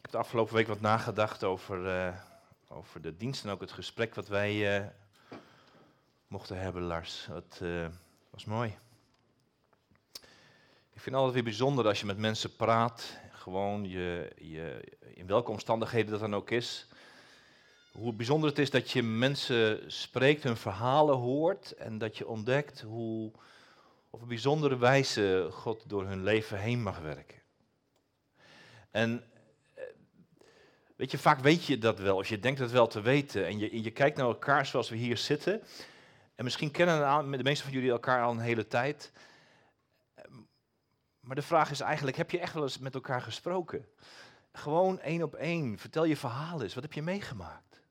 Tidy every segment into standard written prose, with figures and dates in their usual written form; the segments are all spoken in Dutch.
Ik heb de afgelopen week wat nagedacht over de dienst en ook het gesprek wat wij mochten hebben, Lars. Het was mooi. Ik vind het altijd weer bijzonder als je met mensen praat, gewoon in welke omstandigheden dat dan ook is. Hoe bijzonder het is dat je mensen spreekt, hun verhalen hoort en dat je ontdekt hoe op een bijzondere wijze God door hun leven heen mag werken. En weet je, vaak weet je dat wel, of je denkt het wel te weten en je kijkt naar elkaar zoals we hier zitten. En misschien kennen de meeste van jullie elkaar al een hele tijd. Maar de vraag is eigenlijk, heb je echt wel eens met elkaar gesproken? Gewoon 1 op 1, vertel je verhaal eens, wat heb je meegemaakt?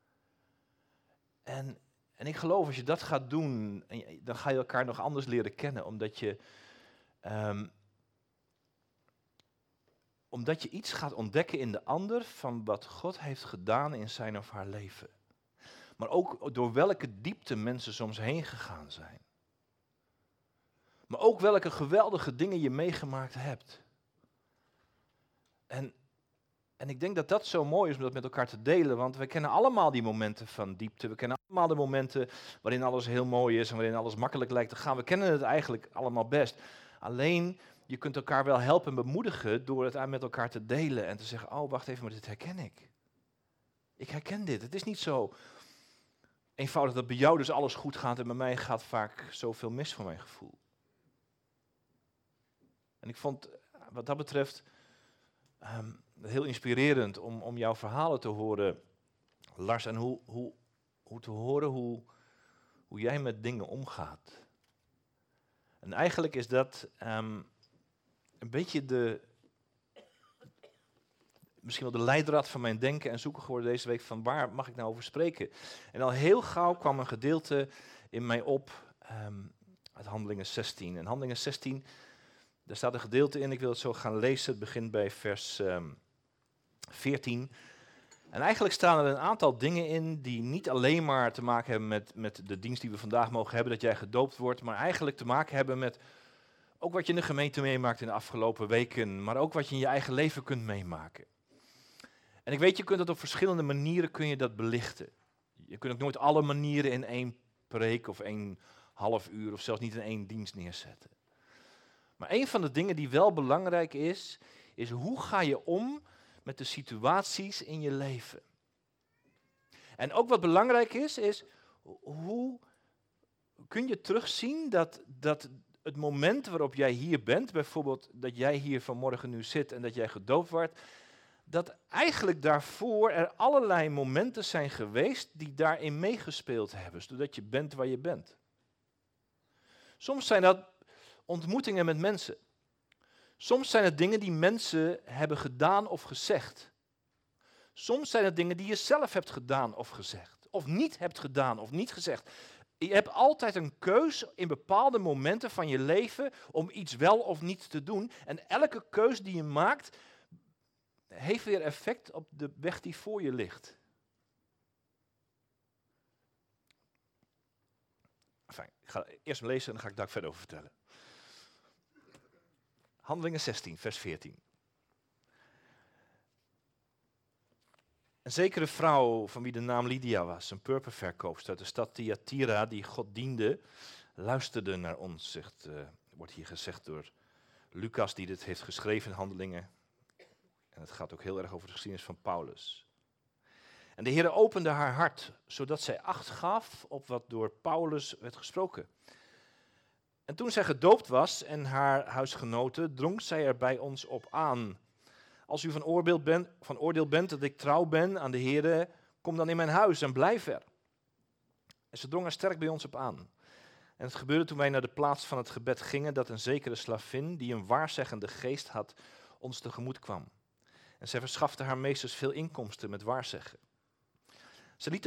En ik geloof, als je dat gaat doen, dan ga je elkaar nog anders leren kennen, omdat je iets gaat ontdekken in de ander van wat God heeft gedaan in zijn of haar leven. Maar ook door welke diepte mensen soms heen gegaan zijn. Maar ook welke geweldige dingen je meegemaakt hebt. En ik denk dat dat zo mooi is om dat met elkaar te delen, want we kennen allemaal die momenten van diepte. We kennen allemaal de momenten waarin alles heel mooi is en waarin alles makkelijk lijkt te gaan. We kennen het eigenlijk allemaal best. Alleen, je kunt elkaar wel helpen en bemoedigen door het met elkaar te delen en te zeggen, oh wacht even, maar dit herken ik. Ik herken dit. Het is niet zo eenvoudig dat bij jou dus alles goed gaat en bij mij gaat vaak zoveel mis voor mijn gevoel. En ik vond wat dat betreft heel inspirerend om jouw verhalen te horen, Lars, en hoe te horen hoe jij met dingen omgaat. En eigenlijk is dat een beetje misschien wel de leidraad van mijn denken en zoeken geworden deze week van waar mag ik nou over spreken. En al heel gauw kwam een gedeelte in mij op uit Handelingen 16. En Handelingen 16, daar staat een gedeelte in, ik wil het zo gaan lezen, het begint bij vers 14. En eigenlijk staan er een aantal dingen in die niet alleen maar te maken hebben met de dienst die we vandaag mogen hebben, dat jij gedoopt wordt, maar eigenlijk te maken hebben met ook wat je in de gemeente meemaakt in de afgelopen weken, maar ook wat je in je eigen leven kunt meemaken. En ik weet, je kunt dat op verschillende manieren kun je dat belichten. Je kunt ook nooit alle manieren in 1 preek of 1,5 uur of zelfs niet in 1 dienst neerzetten. Maar een van de dingen die wel belangrijk is hoe ga je om met de situaties in je leven. En ook wat belangrijk is hoe kun je terugzien dat het moment waarop jij hier bent, bijvoorbeeld dat jij hier vanmorgen nu zit en dat jij gedoopt wordt, dat eigenlijk daarvoor er allerlei momenten zijn geweest die daarin meegespeeld hebben, zodat je bent waar je bent. Soms zijn dat ontmoetingen met mensen. Soms zijn het dingen die mensen hebben gedaan of gezegd. Soms zijn het dingen die je zelf hebt gedaan of gezegd. Of niet hebt gedaan of niet gezegd. Je hebt altijd een keus in bepaalde momenten van je leven om iets wel of niet te doen. En elke keus die je maakt, heeft weer effect op de weg die voor je ligt. Enfin, ik ga eerst lezen en dan ga ik daar verder over vertellen. Handelingen 16, vers 14. Een zekere vrouw van wie de naam Lydia was, een purperverkoopster uit de stad Thyatira die God diende, luisterde naar ons, wordt hier gezegd door Lucas die dit heeft geschreven in Handelingen. En het gaat ook heel erg over de geschiedenis van Paulus. En de Heer opende haar hart, zodat zij acht gaf op wat door Paulus werd gesproken. En toen zij gedoopt was en haar huisgenoten, drong zij er bij ons op aan. Als u van oordeel bent dat ik trouw ben aan de Heer, kom dan in mijn huis en blijf er. En ze drong er sterk bij ons op aan. En het gebeurde toen wij naar de plaats van het gebed gingen, dat een zekere slavin, die een waarzeggende geest had, ons tegemoet kwam. En zij verschafte haar meesters veel inkomsten met waarzeggen. Ze liep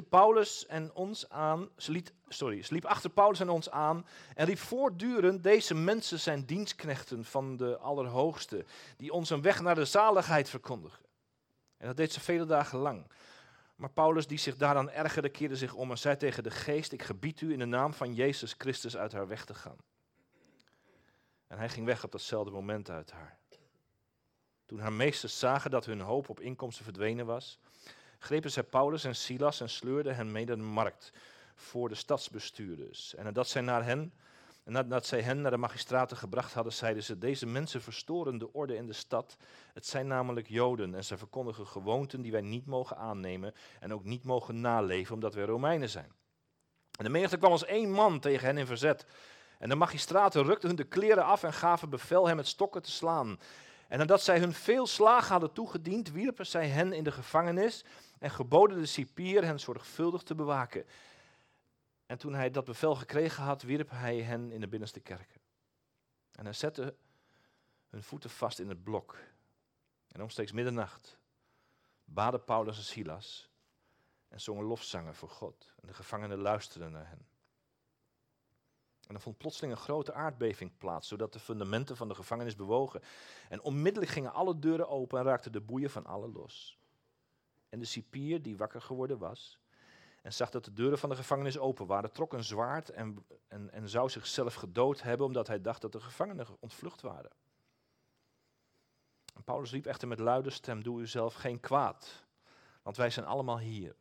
achter Paulus en ons aan en riep voortdurend, deze mensen zijn dienstknechten van de Allerhoogste, die ons een weg naar de zaligheid verkondigen. En dat deed ze vele dagen lang. Maar Paulus, die zich daaraan ergerde, keerde zich om en zei tegen de geest, ik gebied u in de naam van Jezus Christus uit haar weg te gaan. En hij ging weg op datzelfde moment uit haar. Toen haar meesters zagen dat hun hoop op inkomsten verdwenen was, grepen zij Paulus en Silas en sleurden hen mee naar de markt voor de stadsbestuurders. En nadat zij hen naar de magistraten gebracht hadden, zeiden ze: deze mensen verstoren de orde in de stad. Het zijn namelijk Joden en zij verkondigen gewoonten die wij niet mogen aannemen en ook niet mogen naleven, omdat wij Romeinen zijn. En de menigte kwam als één man tegen hen in verzet. En de magistraten rukten hun de kleren af en gaven bevel hem met stokken te slaan. En nadat zij hun veel slagen hadden toegediend, wierpen zij hen in de gevangenis en geboden de cipier hen zorgvuldig te bewaken. En toen hij dat bevel gekregen had, wierp hij hen in de binnenste kerken. En hij zette hun voeten vast in het blok. En omstreeks middernacht baden Paulus en Silas en zongen lofzangen voor God. En de gevangenen luisterden naar hen. En er vond plotseling een grote aardbeving plaats, zodat de fundamenten van de gevangenis bewogen. En onmiddellijk gingen alle deuren open en raakten de boeien van allen los. En de cipier, die wakker geworden was en zag dat de deuren van de gevangenis open waren, trok een zwaard en zou zichzelf gedood hebben, omdat hij dacht dat de gevangenen ontvlucht waren. En Paulus riep echter met luide stem: doe uzelf geen kwaad, want wij zijn allemaal hier.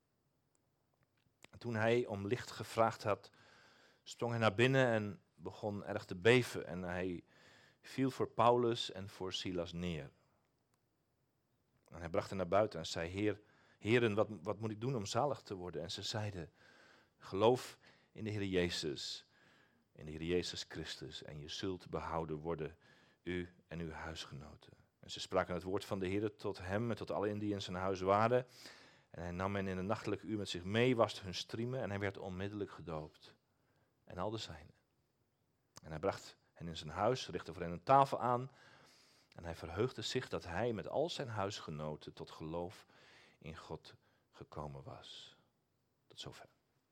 En toen hij om licht gevraagd had, sprong hij naar binnen en begon erg te beven. En hij viel voor Paulus en voor Silas neer. En hij bracht hen naar buiten en zei: Heren, wat moet ik doen om zalig te worden? En ze zeiden: geloof in de Heer Jezus, in de Heer Jezus Christus, en je zult behouden worden, u en uw huisgenoten. En ze spraken het woord van de Heer tot hem en tot allen die in zijn huis waren. En hij nam hen in een nachtelijk uur met zich mee, waste hun striemen en hij werd onmiddellijk gedoopt. En al de zijnen. En hij bracht hen in zijn huis, richtte voor hen een tafel aan. En hij verheugde zich dat hij met al zijn huisgenoten tot geloof in God gekomen was. Tot zover.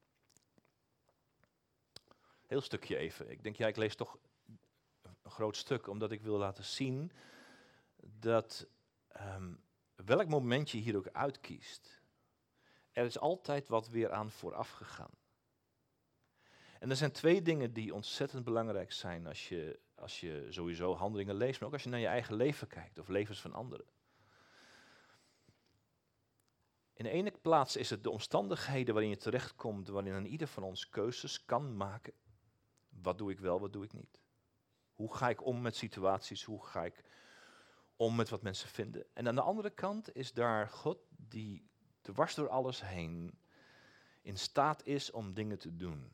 Heel stukje even. Ik denk, ik lees toch een groot stuk, omdat ik wil laten zien dat welk moment je hier ook uitkiest, er is altijd wat weer aan vooraf gegaan. En er zijn twee dingen die ontzettend belangrijk zijn als je sowieso Handelingen leest, maar ook als je naar je eigen leven kijkt of levens van anderen. In de ene plaats is het de omstandigheden waarin je terechtkomt, waarin een ieder van ons keuzes kan maken. Wat doe ik wel, wat doe ik niet? Hoe ga ik om met situaties, hoe ga ik om met wat mensen vinden? En aan de andere kant is daar God die dwars door alles heen in staat is om dingen te doen.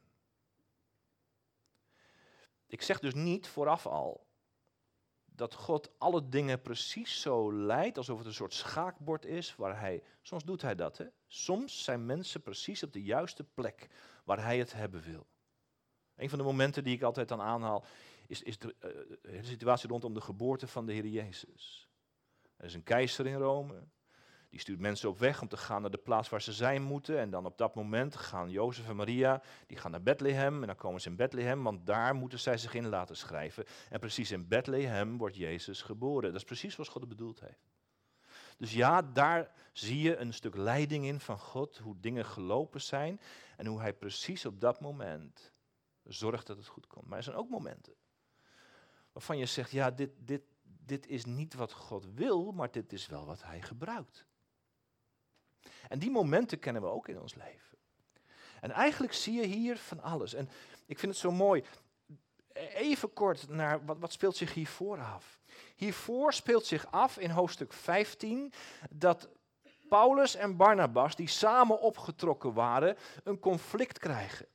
Ik zeg dus niet vooraf al dat God alle dingen precies zo leidt, alsof het een soort schaakbord is, soms doet hij dat. Hè? Soms zijn mensen precies op de juiste plek waar hij het hebben wil. Een van de momenten die ik altijd dan aanhaal, is de situatie rondom de geboorte van de Heer Jezus. Er is een keizer in Rome. Die stuurt mensen op weg om te gaan naar de plaats waar ze zijn moeten. En dan op dat moment gaan Jozef en Maria, die gaan naar Bethlehem. En dan komen ze in Bethlehem, want daar moeten zij zich in laten schrijven. En precies in Bethlehem wordt Jezus geboren. Dat is precies zoals God het bedoeld heeft. Dus ja, daar zie je een stuk leiding in van God, hoe dingen gelopen zijn. En hoe hij precies op dat moment zorgt dat het goed komt. Maar er zijn ook momenten waarvan je zegt, ja, dit is niet wat God wil, maar dit is wel wat hij gebruikt. En die momenten kennen we ook in ons leven. En eigenlijk zie je hier van alles. En ik vind het zo mooi. Even kort naar wat speelt zich hiervoor af. Hiervoor speelt zich af in hoofdstuk 15 dat Paulus en Barnabas, die samen opgetrokken waren, een conflict krijgen.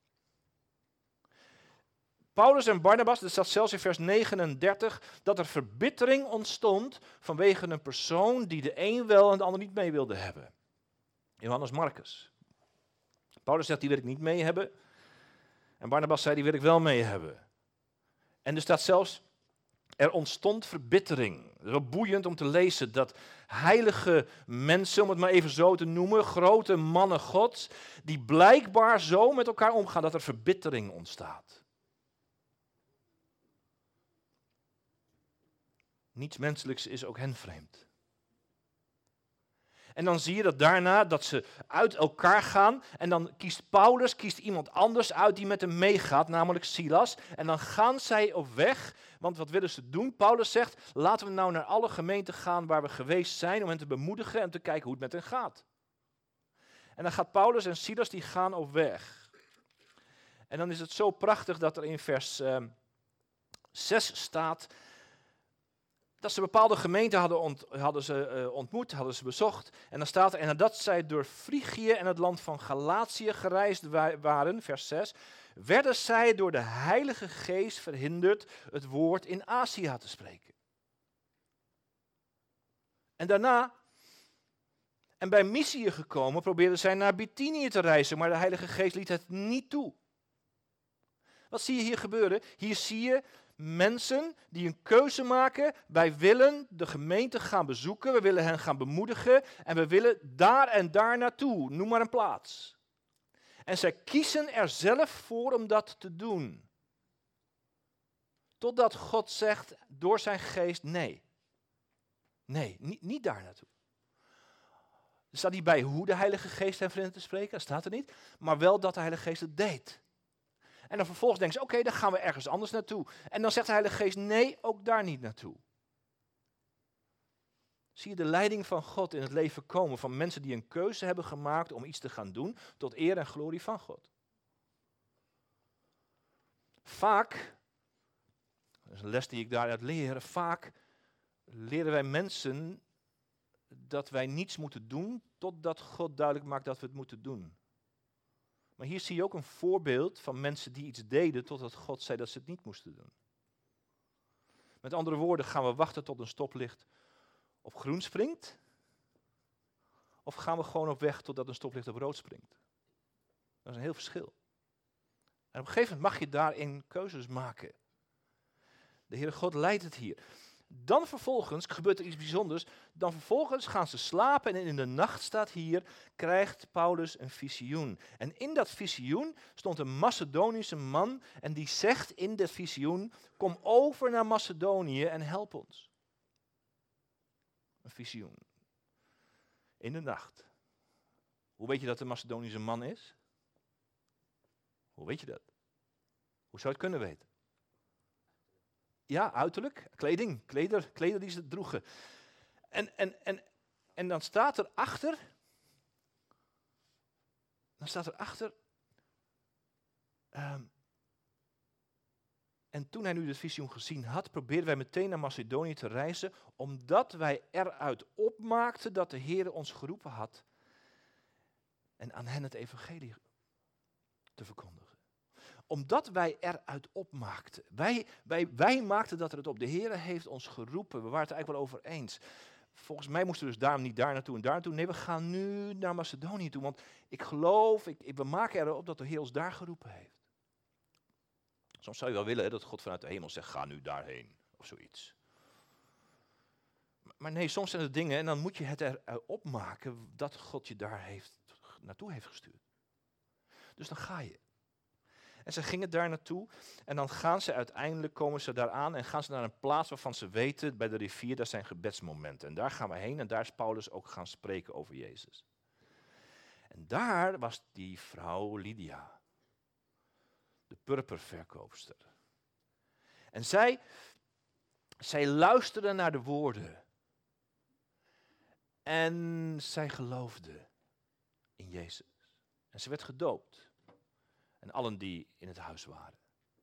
Paulus en Barnabas, er staat zelfs in vers 39, dat er verbittering ontstond vanwege een persoon die de een wel en de ander niet mee wilde hebben. Johannes Marcus. Paulus zegt, die wil ik niet mee hebben. En Barnabas zei, die wil ik wel mee hebben. En er staat zelfs, er ontstond verbittering. Het is wel boeiend om te lezen dat heilige mensen, om het maar even zo te noemen, grote mannen Gods, die blijkbaar zo met elkaar omgaan dat er verbittering ontstaat. Niets menselijks is ook hen vreemd. En dan zie je dat daarna dat ze uit elkaar gaan. En dan kiest Paulus iemand anders uit die met hem meegaat, namelijk Silas. En dan gaan zij op weg. Want wat willen ze doen? Paulus zegt, laten we nou naar alle gemeenten gaan waar we geweest zijn om hen te bemoedigen en te kijken hoe het met hen gaat. En dan gaat Paulus en Silas, die gaan op weg. En dan is het zo prachtig dat er in vers 6 staat dat ze bepaalde gemeenten hadden ontmoet, hadden ze bezocht. En dan staat er, en nadat zij door Frigië en het land van Galatië gereisd waren, vers 6, werden zij door de Heilige Geest verhinderd het woord in Azië te spreken. En daarna, en bij Mysië gekomen, probeerden zij naar Bithynië te reizen, maar de Heilige Geest liet het niet toe. Wat zie je hier gebeuren? Hier zie je mensen die een keuze maken. Wij willen de gemeente gaan bezoeken, we willen hen gaan bemoedigen en we willen daar en daar naartoe. Noem maar een plaats. En zij kiezen er zelf voor om dat te doen. Totdat God zegt door zijn geest nee. Nee, niet daar naartoe. Er staat niet bij hoe de Heilige Geest hen verhindert te spreken, dat staat er niet. Maar wel dat de Heilige Geest het deed. En dan vervolgens denken ze, oké, dan gaan we ergens anders naartoe. En dan zegt de Heilige Geest, nee, ook daar niet naartoe. Zie je de leiding van God in het leven komen van mensen die een keuze hebben gemaakt om iets te gaan doen tot eer en glorie van God. Vaak, dat is een les die ik daaruit leer, vaak leren wij mensen dat wij niets moeten doen totdat God duidelijk maakt dat we het moeten doen. Maar hier zie je ook een voorbeeld van mensen die iets deden totdat God zei dat ze het niet moesten doen. Met andere woorden, gaan we wachten tot een stoplicht op groen springt? Of gaan we gewoon op weg totdat een stoplicht op rood springt? Dat is een heel verschil. En op een gegeven moment mag je daarin keuzes maken. De Heere God leidt het hier. Dan vervolgens gebeurt er iets bijzonders. Dan vervolgens gaan ze slapen en in de nacht staat hier, krijgt Paulus een visioen. En in dat visioen stond een Macedonische man en die zegt in dat visioen, kom over naar Macedonië en help ons. Een visioen. In de nacht. Hoe weet je dat het een Macedonische man is? Hoe weet je dat? Hoe zou je het kunnen weten? Ja, uiterlijk, kleding, kleder die ze droegen. En dan staat er achter, en toen hij nu de visioen gezien had, probeerden wij meteen naar Macedonië te reizen, omdat wij eruit opmaakten dat de Heer ons geroepen had en aan hen het evangelie te verkondigen. Omdat wij eruit opmaakten. Wij maakten dat er het op. De Heer heeft ons geroepen. We waren het eigenlijk wel over eens. Volgens mij moesten we dus daarom niet daar naartoe en daar naartoe. Nee, we gaan nu naar Macedonië toe. Want ik geloof, we maken erop dat de Heer ons daar geroepen heeft. Soms zou je wel willen dat God vanuit de hemel zegt, ga nu daarheen. Of zoiets. Maar nee, soms zijn er dingen en dan moet je het erop maken dat God je daar naartoe heeft gestuurd. Dus dan ga je. En ze gingen daar naartoe en dan komen ze daar aan en gaan ze naar een plaats waarvan ze weten, bij de rivier, daar zijn gebedsmomenten. En daar gaan we heen en daar is Paulus ook gaan spreken over Jezus. En daar was die vrouw Lydia, de purperverkoopster. En zij luisterde naar de woorden. En zij geloofde in Jezus. En ze werd gedoopt. En allen die in het huis waren.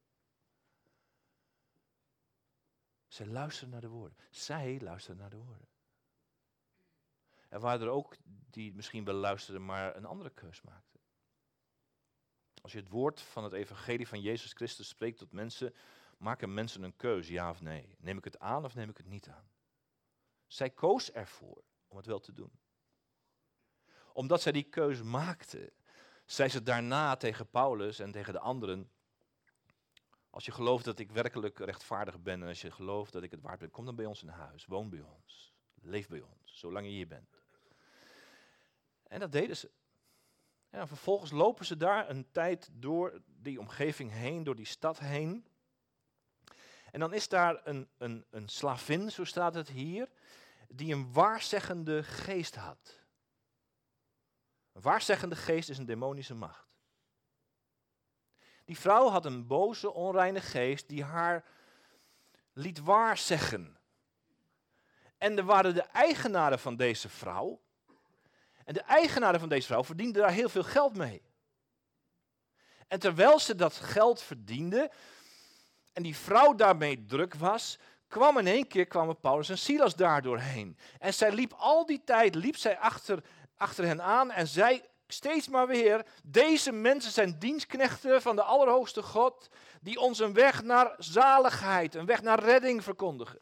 Zij luisterden naar de woorden. Zij luisterden naar de woorden. Er waren er ook die misschien wel luisterden, maar een andere keus maakten. Als je het woord van het evangelie van Jezus Christus spreekt tot mensen, maken mensen een keus, ja of nee. Neem ik het aan of neem ik het niet aan? Zij koos ervoor om het wel te doen. Omdat zij die keus maakte, zei ze daarna tegen Paulus en tegen de anderen, als je gelooft dat ik werkelijk rechtvaardig ben en als je gelooft dat ik het waard ben, kom dan bij ons in huis, woon bij ons, leef bij ons, zolang je hier bent. En dat deden ze. En dan vervolgens lopen ze daar een tijd door die omgeving heen, door die stad heen. En dan is daar een slavin, zo staat het hier, die een waarzeggende geest had. Een waarzeggende geest is een demonische macht. Die vrouw had een boze, onreine geest die haar liet waarzeggen. En er waren de eigenaren van deze vrouw. En de eigenaren van deze vrouw verdienden daar heel veel geld mee. En terwijl ze dat geld verdiende en die vrouw daarmee druk was, kwamen Paulus en Silas daardoor heen. En zij liep al die tijd achter hen aan en zei steeds maar weer, deze mensen zijn dienstknechten van de Allerhoogste God, die ons een weg naar zaligheid, een weg naar redding verkondigen.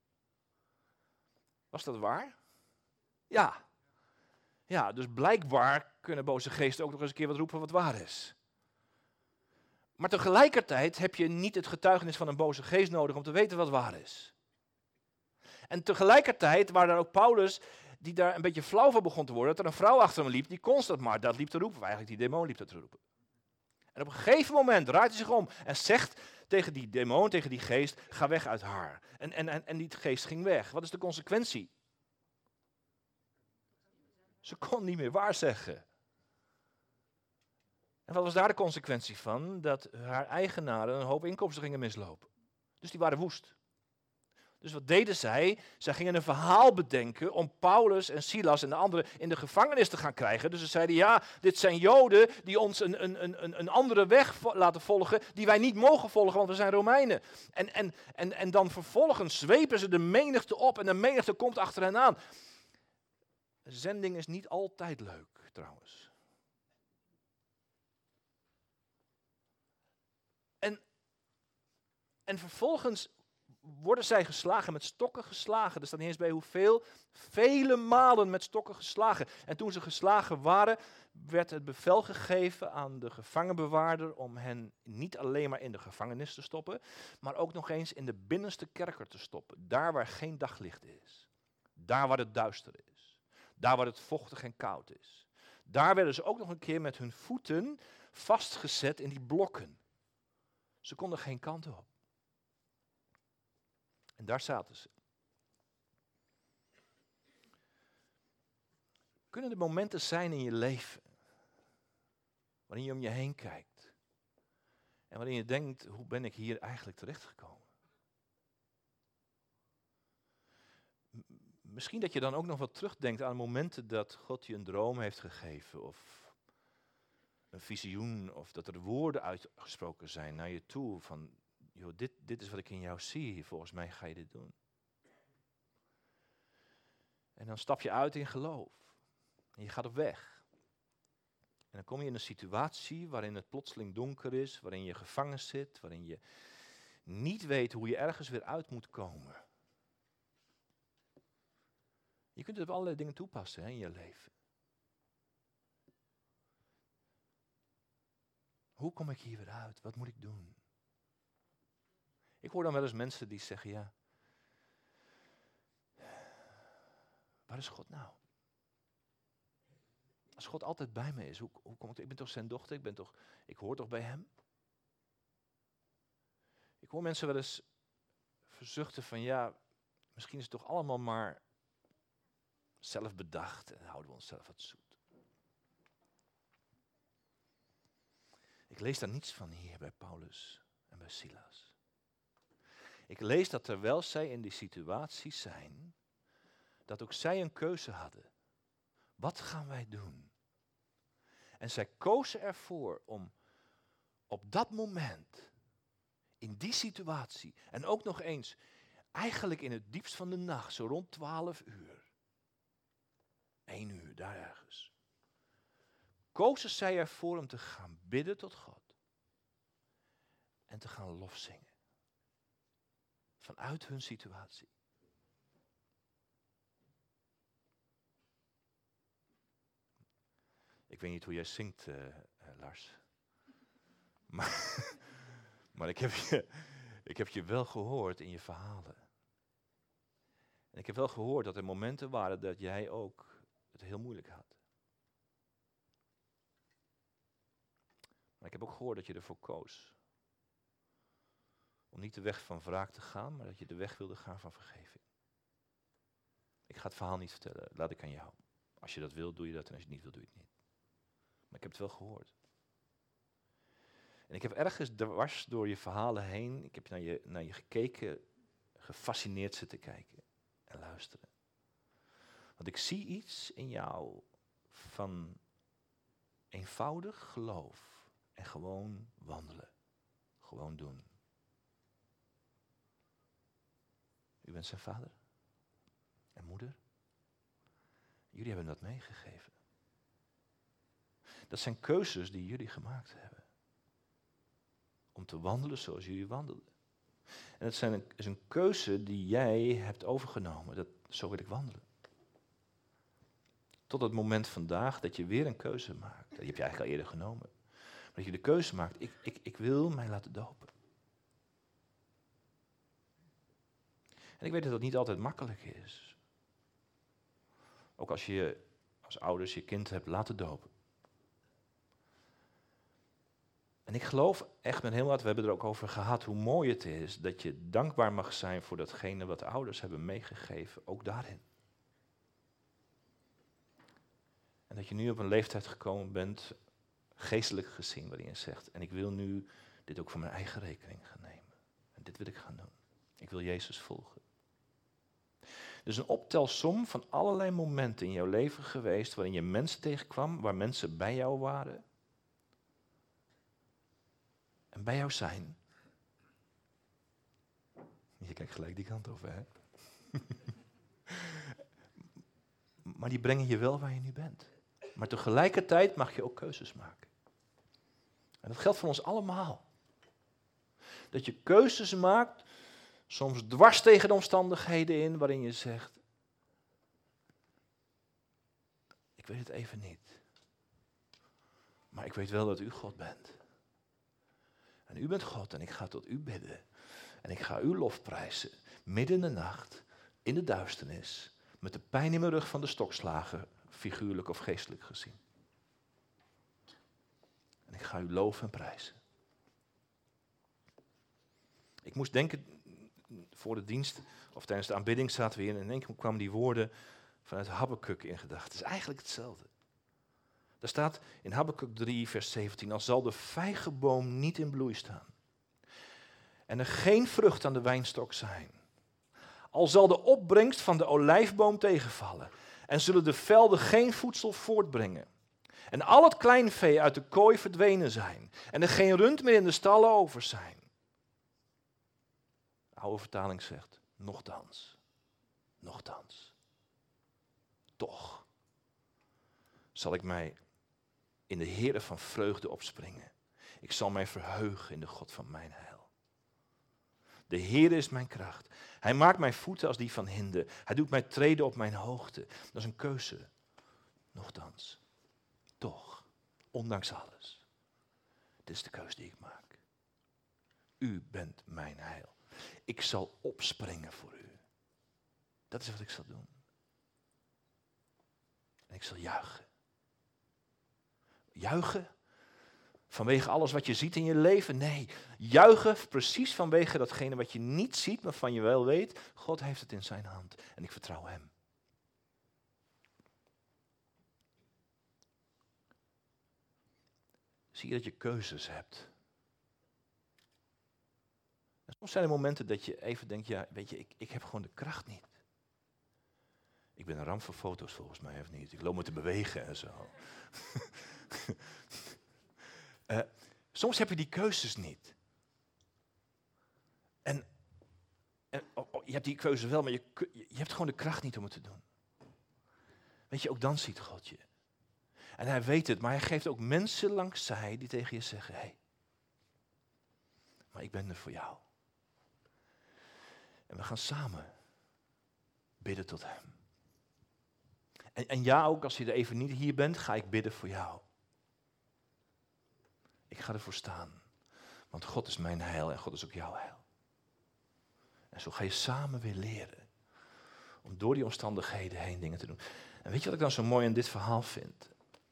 Was dat waar? Ja. Ja, dus blijkbaar kunnen boze geesten ook nog eens een keer wat roepen wat waar is. Maar tegelijkertijd heb je niet het getuigenis van een boze geest nodig om te weten wat waar is. En tegelijkertijd waren er ook Paulus die daar een beetje flauw van begon te worden, dat er een vrouw achter hem liep die constant maar dat liep te roepen, of eigenlijk die demon liep dat te roepen. En op een gegeven moment draait hij zich om en zegt tegen die demon, tegen die geest, ga weg uit haar. En die geest ging weg. Wat is de consequentie? Ze kon niet meer waarzeggen. En wat was daar de consequentie van? Dat haar eigenaren een hoop inkomsten gingen mislopen. Dus die waren woest. Dus wat deden zij? Zij gingen een verhaal bedenken om Paulus en Silas en de anderen in de gevangenis te gaan krijgen. Dus ze zeiden, ja, dit zijn Joden die ons een andere weg laten volgen, die wij niet mogen volgen, want we zijn Romeinen. En dan vervolgens zwepen ze de menigte op en de menigte komt achter hen aan. Zending is niet altijd leuk, trouwens. En vervolgens worden zij geslagen, met stokken geslagen. Er staat niet eens bij hoeveel, vele malen met stokken geslagen. En toen ze geslagen waren, werd het bevel gegeven aan de gevangenbewaarder om hen niet alleen maar in de gevangenis te stoppen, maar ook nog eens in de binnenste kerker te stoppen. Daar waar geen daglicht is. Daar waar het duister is. Daar waar het vochtig en koud is. Daar werden ze ook nog een keer met hun voeten vastgezet in die blokken. Ze konden geen kant op. En daar zaten ze. Kunnen er momenten zijn in je leven waarin je om je heen kijkt en waarin je denkt, hoe ben ik hier eigenlijk terechtgekomen? Misschien dat je dan ook nog wat terugdenkt aan momenten dat God je een droom heeft gegeven of een visioen of dat er woorden uitgesproken zijn naar je toe van, joh, dit is wat ik in jou zie, volgens mij ga je dit doen. En dan stap je uit in geloof. En je gaat op weg. En dan kom je in een situatie waarin het plotseling donker is, waarin je gevangen zit, waarin je niet weet hoe je ergens weer uit moet komen. Je kunt het op allerlei dingen toepassen in je leven. Hoe kom ik hier weer uit? Wat moet ik doen? Ik hoor dan wel eens mensen die zeggen, ja, waar is God nou? Als God altijd bij me is, hoe kom ik? Ik ben toch zijn dochter, ik hoor toch bij hem? Ik hoor mensen wel eens verzuchten van, ja, misschien is het toch allemaal maar zelf bedacht en houden we onszelf wat zoet. Ik lees daar niets van hier bij Paulus en bij Silas. Ik lees dat terwijl zij in die situatie zijn, dat ook zij een keuze hadden. Wat gaan wij doen? En zij kozen ervoor om op dat moment, in die situatie, en ook nog eens, eigenlijk in het diepst van de nacht, zo rond 12 uur, 1 uur, daar ergens, kozen zij ervoor om te gaan bidden tot God en te gaan lofzingen. Vanuit hun situatie. Ik weet niet hoe jij zingt, Lars. Maar ik heb je wel gehoord in je verhalen. En ik heb wel gehoord dat er momenten waren dat jij ook het heel moeilijk had. Maar ik heb ook gehoord dat je ervoor koos. Om niet de weg van wraak te gaan, maar dat je de weg wilde gaan van vergeving. Ik ga het verhaal niet vertellen, laat ik aan jou. Als je dat wil, doe je dat en als je het niet wil, doe je het niet. Maar ik heb het wel gehoord. En ik heb ergens dwars door je verhalen heen, ik heb naar je gekeken, gefascineerd zitten kijken en luisteren. Want ik zie iets in jou van eenvoudig geloof en gewoon wandelen. Gewoon doen. U bent zijn vader en moeder. Jullie hebben dat meegegeven. Dat zijn keuzes die jullie gemaakt hebben. Om te wandelen zoals jullie wandelden. En het is een keuze die jij hebt overgenomen. Zo wil ik wandelen. Tot het moment vandaag dat je weer een keuze maakt. Die heb je eigenlijk al eerder genomen. Maar dat je de keuze maakt, ik wil mij laten dopen. En ik weet dat dat niet altijd makkelijk is. Ook als je als ouders je kind hebt laten dopen. En ik geloof echt met heel hard, we hebben er ook over gehad, hoe mooi het is dat je dankbaar mag zijn voor datgene wat de ouders hebben meegegeven, ook daarin. En dat je nu op een leeftijd gekomen bent, geestelijk gezien, waarin je zegt, en ik wil nu dit ook voor mijn eigen rekening gaan nemen. En dit wil ik gaan doen. Ik wil Jezus volgen. Dus een optelsom van allerlei momenten in jouw leven geweest, waarin je mensen tegenkwam, waar mensen bij jou waren. En bij jou zijn. Je kijkt gelijk die kant op, hè? Maar die brengen je wel waar je nu bent. Maar tegelijkertijd mag je ook keuzes maken. En dat geldt voor ons allemaal. Dat je keuzes maakt, soms dwars tegen de omstandigheden in, waarin je zegt, ik weet het even niet. Maar ik weet wel dat u God bent. En u bent God en ik ga tot u bidden. En ik ga uw lof prijzen, midden in de nacht, in de duisternis, met de pijn in mijn rug van de stokslagen, figuurlijk of geestelijk gezien. En ik ga u loven en prijzen. Ik moest denken, voor de dienst, of tijdens de aanbidding zaten we hier, en in één keer kwamen die woorden vanuit Habakuk in gedachten. Het is eigenlijk hetzelfde. Daar staat in Habakuk 3, vers 17, al zal de vijgenboom niet in bloei staan en er geen vrucht aan de wijnstok zijn, al zal de opbrengst van de olijfboom tegenvallen en zullen de velden geen voedsel voortbrengen en al het kleinvee uit de kooi verdwenen zijn en er geen rund meer in de stallen over zijn. De oude vertaling zegt, nochtans, toch zal ik mij in de Heere van vreugde opspringen. Ik zal mij verheugen in de God van mijn heil. De Heere is mijn kracht. Hij maakt mijn voeten als die van hinde. Hij doet mij treden op mijn hoogte. Dat is een keuze. Nochtans, toch, ondanks alles. Dit is de keuze die ik maak. U bent mijn heil. Ik zal opspringen voor u. Dat is wat ik zal doen. En ik zal juichen. Juichen vanwege alles wat je ziet in je leven? Nee, juichen precies vanwege datgene wat je niet ziet, maar van je wel weet. God heeft het in zijn hand en ik vertrouw hem. Zie je dat je keuzes hebt? En soms zijn er momenten dat je even denkt, ja, weet je, ik heb gewoon de kracht niet. Ik ben een ramp voor foto's volgens mij, of niet? Ik loop me te bewegen en zo. Soms heb je die keuzes niet. En je hebt die keuzes wel, maar je hebt gewoon de kracht niet om het te doen. Weet je, ook dan ziet God je. En hij weet het, maar hij geeft ook mensen langs zij die tegen je zeggen, hé, maar ik ben er voor jou. En we gaan samen bidden tot hem. En ja, ook als je er even niet hier bent, ga ik bidden voor jou. Ik ga ervoor staan. Want God is mijn heil en God is ook jouw heil. En zo ga je samen weer leren. Om door die omstandigheden heen dingen te doen. En weet je wat ik dan zo mooi in dit verhaal vind?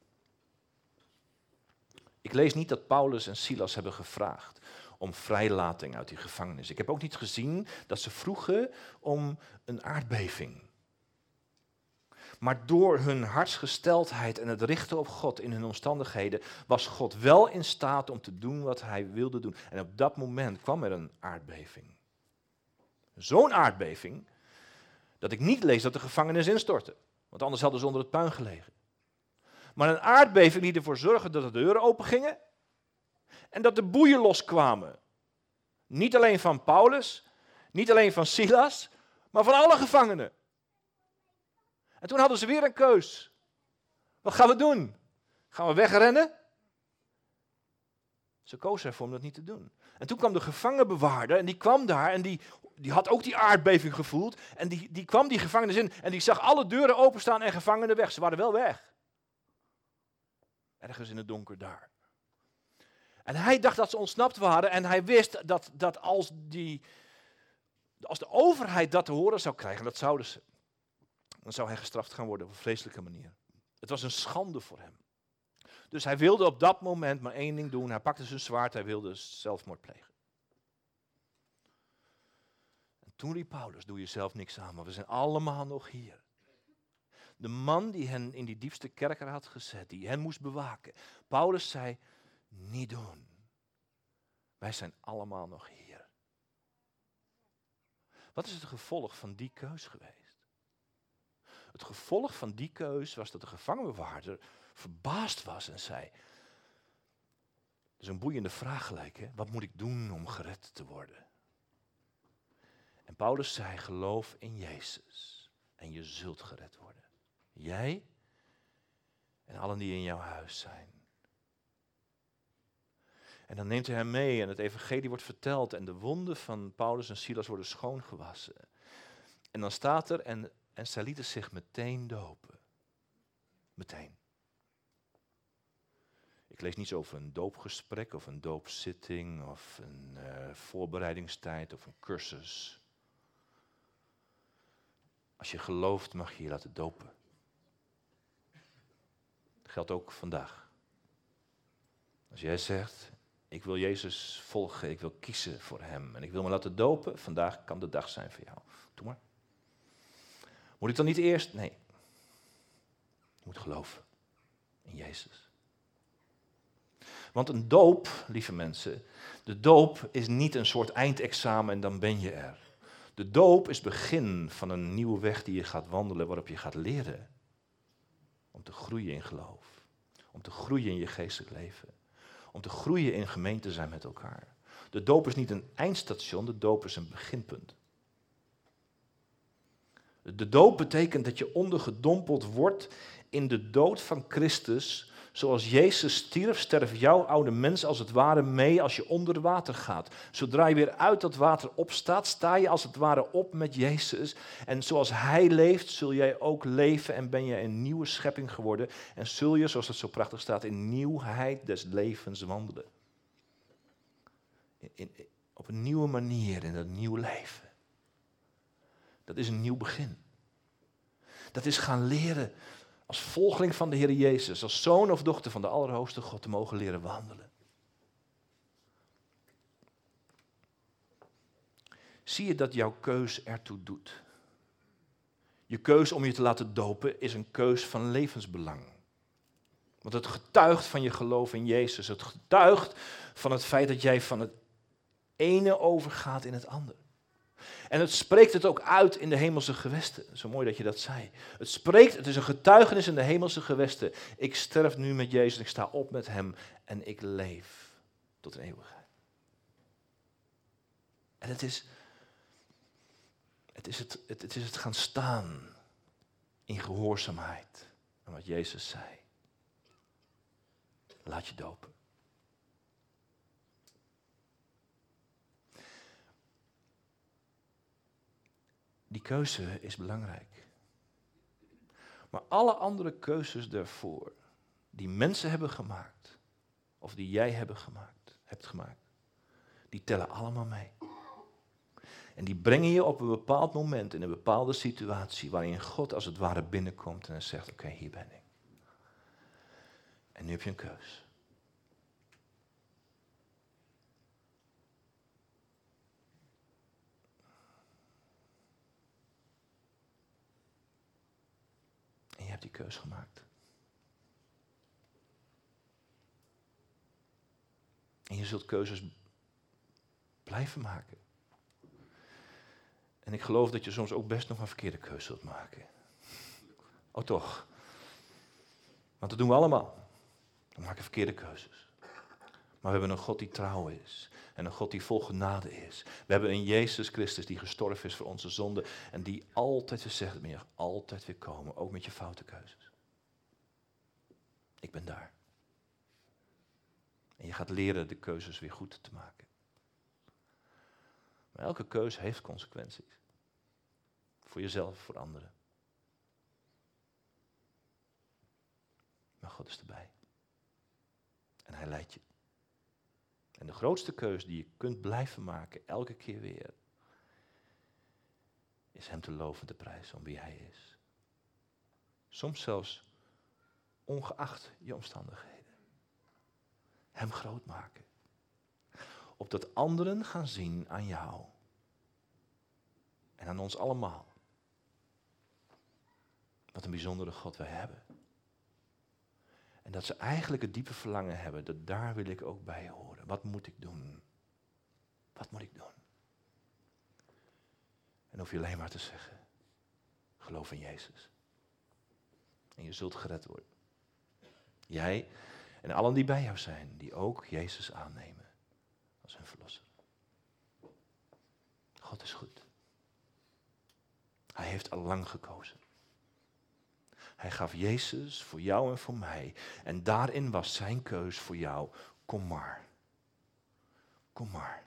Ik lees niet dat Paulus en Silas hebben gevraagd om vrijlating uit die gevangenis. Ik heb ook niet gezien dat ze vroegen om een aardbeving. Maar door hun hartsgesteldheid en het richten op God in hun omstandigheden was God wel in staat om te doen wat hij wilde doen. En op dat moment kwam er een aardbeving. Zo'n aardbeving dat ik niet lees dat de gevangenis instortte. Want anders hadden ze onder het puin gelegen. Maar een aardbeving die ervoor zorgde dat de deuren open gingen en dat de boeien loskwamen. Niet alleen van Paulus, niet alleen van Silas, maar van alle gevangenen. En toen hadden ze weer een keus. Wat gaan we doen? Gaan we wegrennen? Ze kozen ervoor om dat niet te doen. En toen kwam de gevangenbewaarder en die kwam daar en die had ook die aardbeving gevoeld. En die kwam die gevangenis in en die zag alle deuren openstaan en gevangenen weg. Ze waren wel weg. Ergens in het donker daar. En hij dacht dat ze ontsnapt waren en hij wist dat als de overheid dat te horen zou krijgen, dat zouden ze, dan zou hij gestraft gaan worden op een vreselijke manier. Het was een schande voor hem. Dus hij wilde op dat moment maar één ding doen. Hij pakte zijn zwaard, hij wilde zelfmoord plegen. En toen riep Paulus, doe jezelf niks aan, maar we zijn allemaal nog hier. De man die hen in die diepste kerker had gezet, die hen moest bewaken. Paulus zei, niet doen. Wij zijn allemaal nog hier. Wat is het gevolg van die keus geweest? Het gevolg van die keus was dat de gevangenbewaarder verbaasd was en zei, dat is een boeiende vraag gelijk, hè? Wat moet ik doen om gered te worden? En Paulus zei, geloof in Jezus en je zult gered worden. Jij en allen die in jouw huis zijn. En dan neemt hij hem mee en het evangelie wordt verteld en de wonden van Paulus en Silas worden schoongewassen. En dan staat er, en zij lieten zich meteen dopen. Meteen. Ik lees niets over een doopgesprek of een doopzitting of een voorbereidingstijd of een cursus. Als je gelooft mag je je laten dopen. Dat geldt ook vandaag. Als jij zegt, ik wil Jezus volgen, ik wil kiezen voor hem en ik wil me laten dopen, vandaag kan de dag zijn voor jou. Doe maar. Moet ik dan niet eerst? Nee. Je moet geloven in Jezus. Want een doop, lieve mensen, de doop is niet een soort eindexamen en dan ben je er. De doop is begin van een nieuwe weg die je gaat wandelen, waarop je gaat leren om te groeien in geloof. Om te groeien in je geestelijk leven. Om te groeien in gemeente zijn met elkaar. De doop is niet een eindstation, de doop is een beginpunt. De doop betekent dat je ondergedompeld wordt in de dood van Christus. Zoals Jezus stierf, sterft jouw oude mens als het ware mee als je onder water gaat. Zodra je weer uit dat water opstaat, sta je als het ware op met Jezus. En zoals Hij leeft, zul jij ook leven en ben je een nieuwe schepping geworden. En zul je, zoals het zo prachtig staat, in nieuwheid des levens wandelen. Op een nieuwe manier in dat nieuwe leven. Dat is een nieuw begin. Dat is gaan leren als volgeling van de Heer Jezus, als zoon of dochter van de Allerhoogste God te mogen leren wandelen. Zie je dat jouw keus ertoe doet? Je keus om je te laten dopen is een keus van levensbelang. Want het getuigt van je geloof in Jezus. Het getuigt van het feit dat jij van het ene overgaat in het andere. En het spreekt het ook uit in de hemelse gewesten. Zo mooi dat je dat zei. Het is een getuigenis in de hemelse gewesten. Ik sterf nu met Jezus en ik sta op met hem en ik leef tot een eeuwigheid. En het is het gaan staan in gehoorzaamheid aan wat Jezus zei. Laat je dopen. Die keuze is belangrijk. Maar alle andere keuzes daarvoor, die mensen hebben gemaakt, of die jij hebt gemaakt, die tellen allemaal mee. En die brengen je op een bepaald moment in een bepaalde situatie, waarin God als het ware binnenkomt en zegt, oké, hier ben ik. En nu heb je een keus. hebt die keus gemaakt. En je zult keuzes blijven maken. En ik geloof dat je soms ook best nog een verkeerde keuze zult maken. Oh toch? Want dat doen we allemaal. We maken verkeerde keuzes. Maar we hebben een God die trouw is. En een God die vol genade is. We hebben een Jezus Christus die gestorven is voor onze zonden. En die altijd weer zegt, ben je altijd weer komen. Ook met je foute keuzes. Ik ben daar. En je gaat leren de keuzes weer goed te maken. Maar elke keuze heeft consequenties. Voor jezelf, voor anderen. Maar God is erbij. En hij leidt je. En de grootste keuze die je kunt blijven maken, elke keer weer, is hem te loven en te prijzen om wie hij is. Soms zelfs ongeacht je omstandigheden. Hem groot maken. Opdat anderen gaan zien aan jou. En aan ons allemaal. Wat een bijzondere God wij hebben. En dat ze eigenlijk het diepe verlangen hebben, dat daar wil ik ook bij horen. Wat moet ik doen? Wat moet ik doen? En hoef je alleen maar te zeggen, geloof in Jezus. En je zult gered worden. Jij en allen die bij jou zijn, die ook Jezus aannemen als hun verlosser. God is goed. Hij heeft al lang gekozen. Hij gaf Jezus voor jou en voor mij. En daarin was zijn keus voor jou. Kom maar. Kom maar.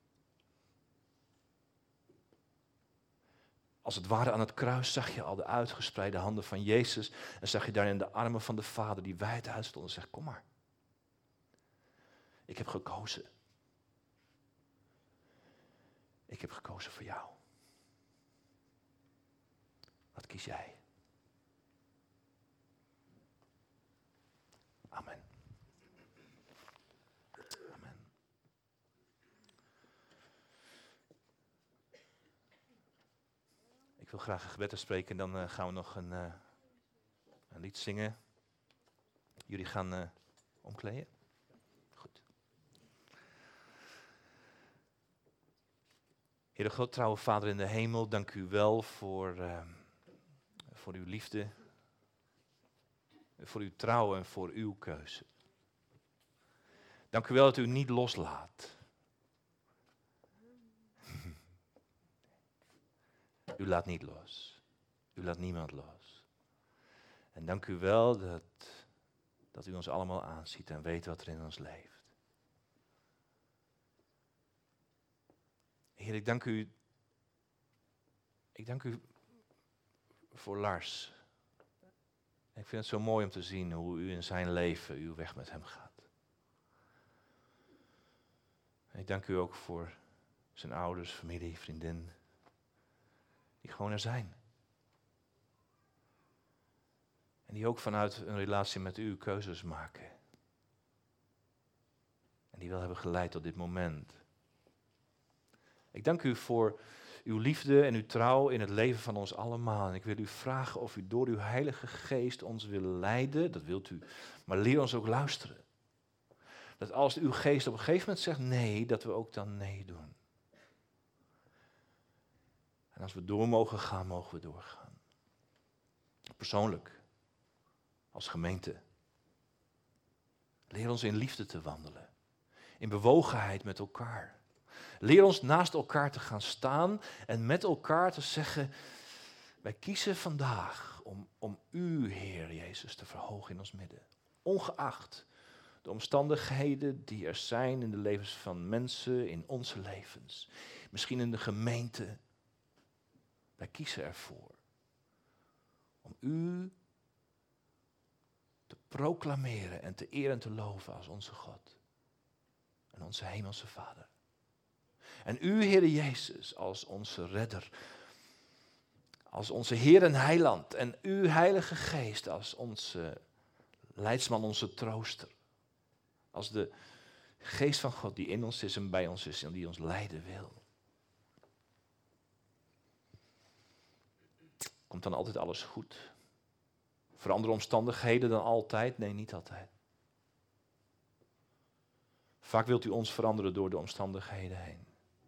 Als het ware aan het kruis zag je al de uitgespreide handen van Jezus. En zag je daarin de armen van de Vader die wijd uitstonden. En zegt, kom maar. Ik heb gekozen. Ik heb gekozen voor jou. Wat kies jij? Amen. Amen. Ik wil graag een gebed spreken en dan gaan we nog een lied zingen. Jullie gaan omkleden? Goed. Heere God, trouwe Vader in de hemel, dank u wel voor uw liefde. Voor uw trouw en voor uw keuze. Dank u wel dat u niet loslaat. U laat niet los. U laat niemand los. En dank u wel dat u ons allemaal aanziet en weet wat er in ons leeft. Heer, ik dank u voor Lars. Ik vind het zo mooi om te zien hoe u in zijn leven uw weg met hem gaat. En ik dank u ook voor zijn ouders, familie, vriendin. Die gewoon er zijn. En die ook vanuit een relatie met u keuzes maken. En die wel hebben geleid tot dit moment. Ik dank u voor uw liefde en uw trouw in het leven van ons allemaal. En ik wil u vragen of u door uw Heilige Geest ons wil leiden. Dat wilt u. Maar leer ons ook luisteren. Dat als uw geest op een gegeven moment zegt nee, dat we ook dan nee doen. En als we door mogen gaan, mogen we doorgaan. Persoonlijk. Als gemeente. Leer ons in liefde te wandelen. In bewogenheid met elkaar. Leer ons naast elkaar te gaan staan en met elkaar te zeggen, wij kiezen vandaag om u, Heer Jezus, te verhogen in ons midden. Ongeacht de omstandigheden die er zijn in de levens van mensen, in onze levens. Misschien in de gemeente. Wij kiezen ervoor om u te proclameren en te eren en te loven als onze God. En onze hemelse Vader. En u, Heere Jezus, als onze redder. Als onze Heer en Heiland. En u, Heilige Geest, als onze leidsman, onze trooster. Als de Geest van God die in ons is en bij ons is en die ons leiden wil. Komt dan altijd alles goed? Veranderen omstandigheden dan altijd? Nee, niet altijd. Vaak wilt u ons veranderen door de omstandigheden heen.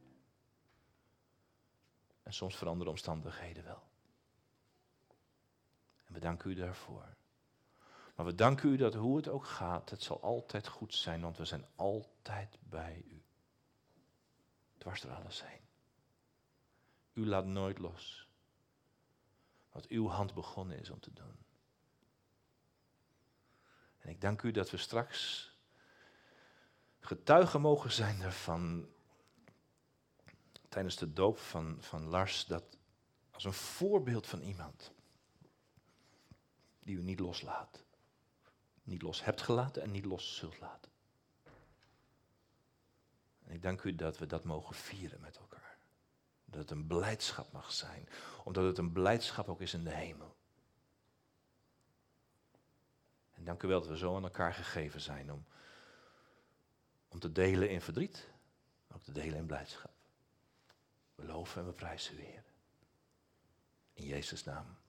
En soms veranderen omstandigheden wel. En we danken u daarvoor. Maar we danken u dat hoe het ook gaat, het zal altijd goed zijn, want we zijn altijd bij u. Dwars door alles heen. U laat nooit los. Wat uw hand begonnen is om te doen. En ik dank u dat we straks getuigen mogen zijn daarvan. Tijdens de doop van Lars, dat als een voorbeeld van iemand die u niet loslaat. Niet los hebt gelaten en niet los zult laten. En ik dank u dat we dat mogen vieren met elkaar. Dat het een blijdschap mag zijn. Omdat het een blijdschap ook is in de hemel. En dank u wel dat we zo aan elkaar gegeven zijn om te delen in verdriet. Maar ook te delen in blijdschap. We loven en we prijzen u, Heer. In Jezus' naam.